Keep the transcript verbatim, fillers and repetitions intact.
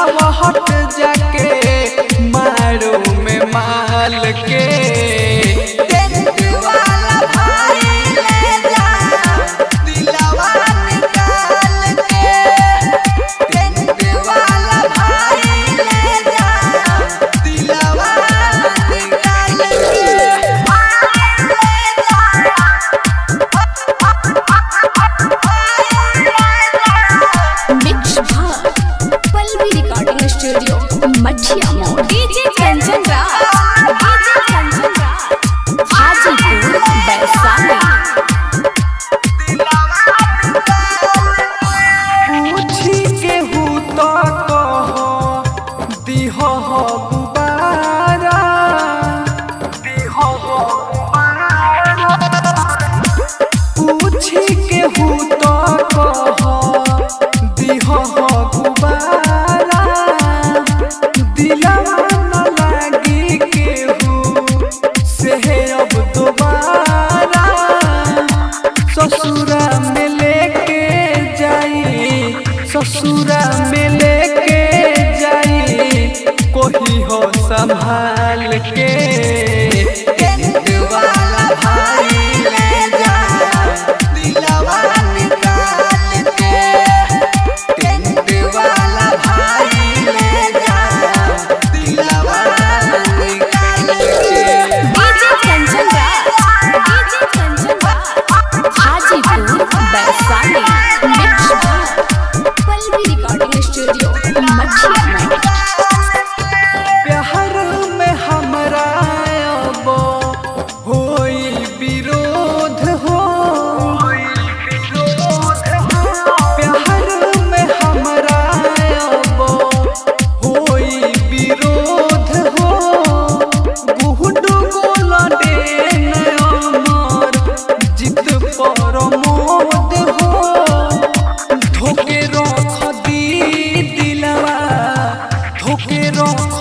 हवा हट जाके मारो में माल के टेंट वाला भाई ले जा दिलवा निकाल के टेंट वाला भाई ले जा दिलवा निकाल के मिक्स भाग पल्लवी रिकॉर्डिंग स्टूडियो मठिया मोड़ डीजे कंचन राज डीजे कंचन राज हाजीपुर वैशाली पूछी के हूँ तो कहो दिहो हो गुबारा दिहो हो गुबारा पूछी के हूँ तो कहो दिहो हो गुबारा दिलवा न लागी केहू से अब दोबारा ससुरा में लेके जाई ससुरा में लेके जाई कोई हो संभाल के टेंट वाला भाई ले जा दिलवा निकाल के टेंट वाला भाई ले जा दिलवा निकाल के DJ Kanchan Raj DJ Kanchan Raj Hajipur Vaishali mix भाग पल्लवी रिकॉर्डिंग स्टूडियो मठिया मोड़ प्यार में हमरा अब होई विरोध हो प्यार में हमरा अब होई विरोध हो गुहडू गोला डेन अमर जित परमोद हो धोके रख दी दिलवा धोके रख